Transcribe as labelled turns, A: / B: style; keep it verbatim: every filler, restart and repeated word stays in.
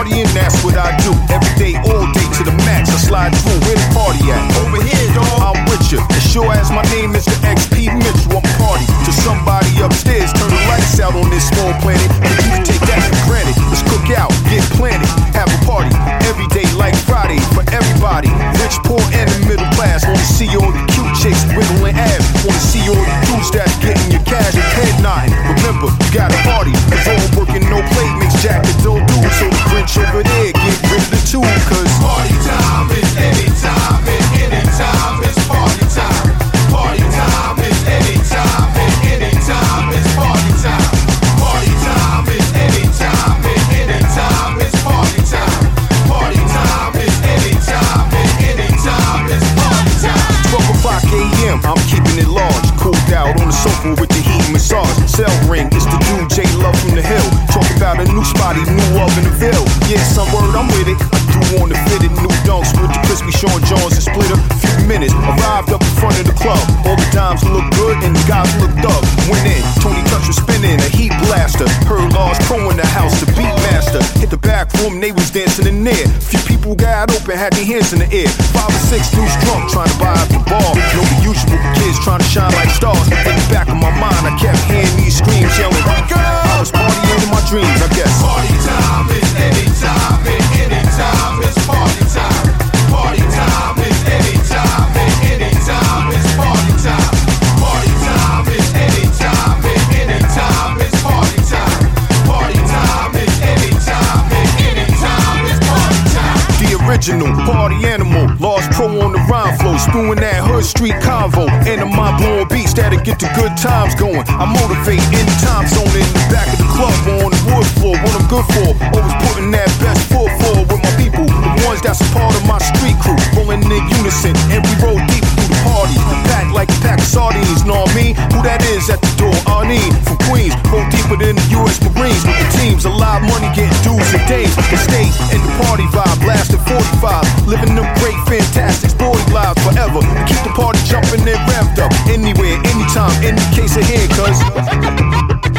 A: partying, that's what I do. Every day, all day to the max, I slide through. Where the party at? Over here, dog. I'm with you. As sure as my name is the X P Mitchell, I'm party to somebody upstairs. Turn the lights out on this small planet, and you can take that for granted. Let's cook out, get planted, have a party every day like Friday for everybody. Rich, poor, and the middle class. Wanna see all the cute chicks wiggling ass. Wanna see all the dudes that's getting your cash and head nodding. Remember, you gotta party. Cause all working, no plate makes Jack a dull dude. So the Grinch over there, get rid of the two. Cause
B: party time is any time and any time is party time. Party time is any time and any time is party time. Party time is any time and any time is party time. Party time is any time and any time is party time.
A: twelve o'clock a m, I'm keeping it large. Cooled out on the sofa with the heat massage. Cell ring, it's the dude J Love from the hill. Talk about a new spot he knew of in the Ville. Yeah, some word, I'm with it. I do want to fit it. New dunks with the crispy Sean Johns and Splitter. Few minutes, arrived up in front of the club. All the dimes look good and the guys look up. Went in, Tony Touch was spinning, a heat blaster. Heard Lars Pro in the house, the beat master. Hit the back room, they was dancing in there. Few people got open, had their hands in the air. Five or six dudes drunk, trying to buy up the bar. No, the usual kids trying to shine like stars. In the back of my mind, I kept hearing these screams yelling, wake up! I was partying in my dreams, I guess.
B: Party time is any time and any time is party time. Party time is any time and any time is party time. Party time is any time and any time is party time. Party time is any time and any time is party time.
A: The original party animal, Lost Pro on the rhyme flow, spewing that hood street convo, and the mind blowing beats that'll get the good times going. I motivate in the time zone in the back of the club or on the wood floor. What I'm good for, always putting that best foot forward with my people, the ones that's a part of my street crew, rolling in unison, and we roll deep through the party, packed like a pack of sardines. Know what I mean? Who that is at the door? Arnie from Queens, roll deeper than the U S Marines. The teams, a lot of money, getting dues and days. The stage and the party vibe, blasting forty-five, living them great, fantastic, sporty lives forever. Keep the party jumping and ramped up, anywhere, anytime, in the case of here, cuz